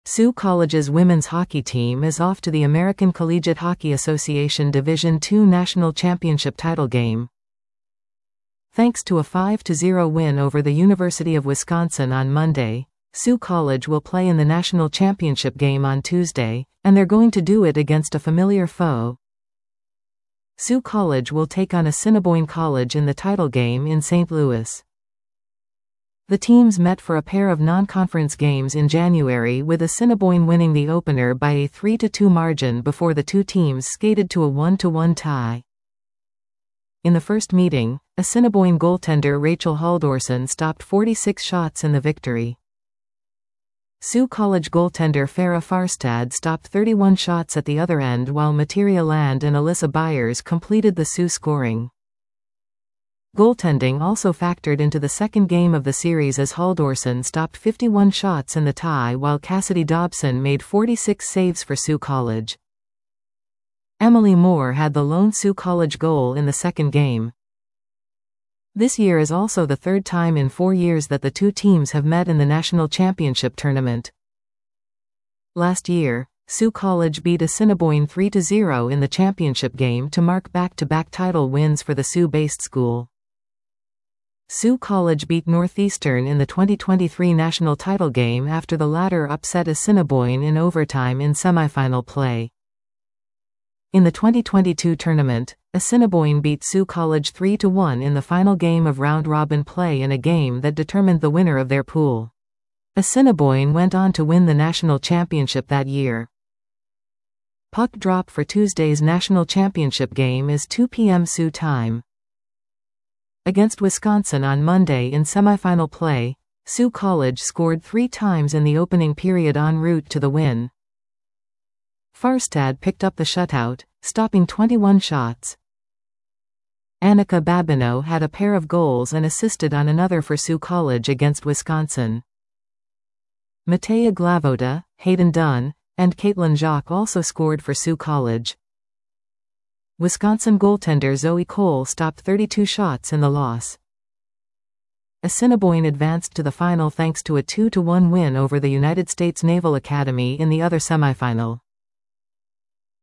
Sioux College's women's hockey team is off to the American Collegiate Hockey Association Division II National Championship title game. Thanks to a 5-0 win over the University of Wisconsin on Monday, Sioux College will play in the national championship game on Tuesday, and they're going to do it against a familiar foe. Sioux College will take on Assiniboine College in the title game in St. Louis. The teams met for a pair of non-conference games in January, with Assiniboine winning the opener by a 3-2 margin before the two teams skated to a 1-1 tie. In the first meeting, Assiniboine goaltender Rachel Haldorson stopped 46 shots in the victory. Sioux College goaltender Farah Farstad stopped 31 shots at the other end, while Materia Land and Alyssa Byers completed the Sioux scoring. Goaltending also factored into the second game of the series, as Haldorson stopped 51 shots in the tie while Cassidy Dobson made 46 saves for Sioux College. Emily Moore had the lone Sioux College goal in the second game. This year is also the third time in 4 years that the two teams have met in the national championship tournament. Last year, Sioux College beat Assiniboine 3-0 in the championship game to mark back-to-back title wins for the Sioux-based school. Sioux College beat Northeastern in the 2023 national title game after the latter upset Assiniboine in overtime in semifinal play. In the 2022 tournament, Assiniboine beat Sioux College 3-1 in the final game of round-robin play in a game that determined the winner of their pool. Assiniboine went on to win the national championship that year. Puck drop for Tuesday's national championship game is 2 p.m. Sioux time. Against Wisconsin on Monday in semifinal play, Sioux College scored 3 times in the opening period en route to the win. Farstad picked up the shutout, stopping 21 shots. Annika Babineau had a pair of goals and assisted on another for Sioux College against Wisconsin. Matea Glavoda, Hayden Dunn, and Caitlin Jacques also scored for Sioux College. Wisconsin goaltender Zoe Cole stopped 32 shots in the loss. Assiniboine advanced to the final thanks to a 2-1 win over the United States Naval Academy in the other semifinal.